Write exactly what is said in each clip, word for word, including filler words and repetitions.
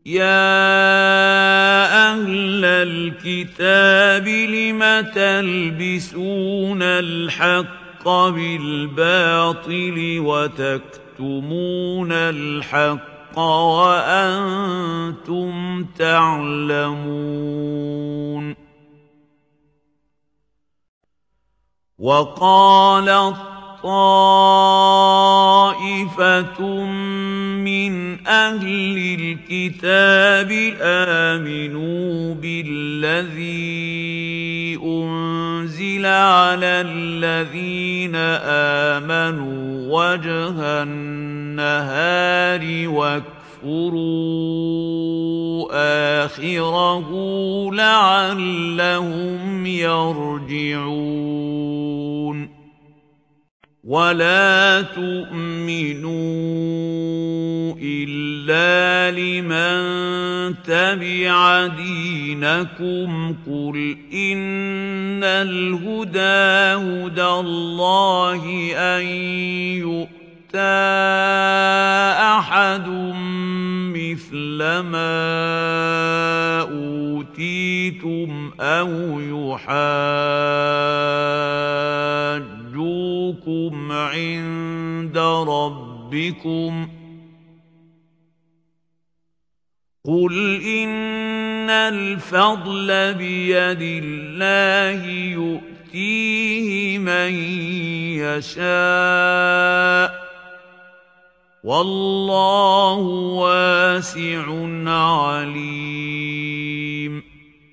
يا أهل الكتاب لم تلبسون الحق بالباطل وتكتمون الحق وأنتم تعلمون وقالت طائفة من أهل الكتاب آمنوا بالذي أنزل على الذين آمنوا وجه النهار واكفروا آخره لعلهم يرجعون ولا تؤمنوا إلا لمن تبع دينكم قل إن الهدى هدى الله أن يؤتى أحد مثل ما أوتيتم أو يحاجوكم عند ربكم قل إن الفضل بيد الله يؤتيه من يشاء والله واسع عليم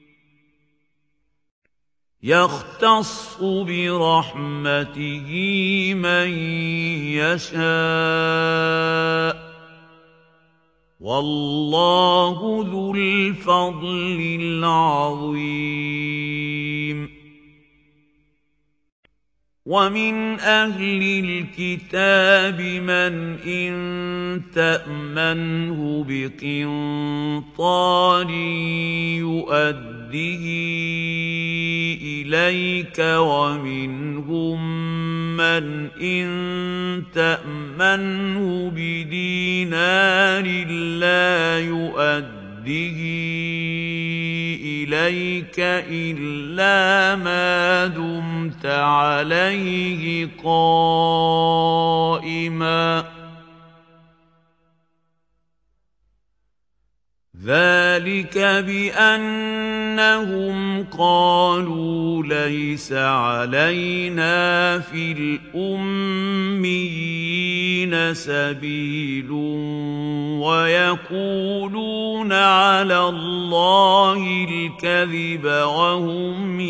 يختص برحمته من يشاء والله ذو الفضل العظيم ومن أهل الكتاب من إن تأمنه بقنطار يؤده إليك ومنهم من إن تأمنه بدينار لا يؤده إليك إلا ما دمت عليه قائما ذلك بأنهم قالوا ليس علينا في الأميين سبيل ويقولون على الله الكذب وهم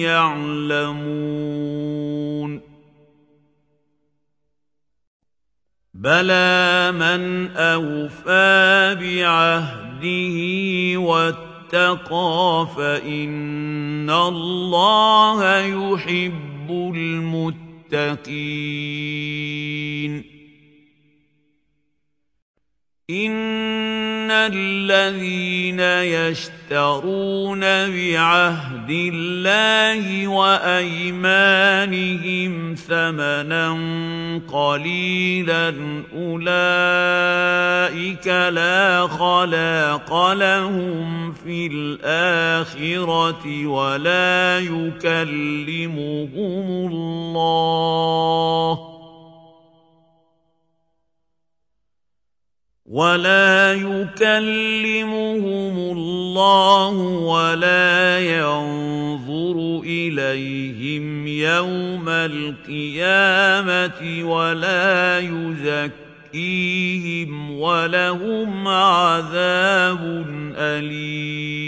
يعلمون بلى من أوفى بعهده واتقى فإن الله يحب المتقين إن الذين يشترون بعهد الله وأيمانهم ثمنا قليلا أولئك لا خلاق لهم في الآخرة ولا يكلمهم الله ولا يكلمهم الله ولا ينظر إليهم يوم القيامة ولا يزكيهم ولهم عذاب أليم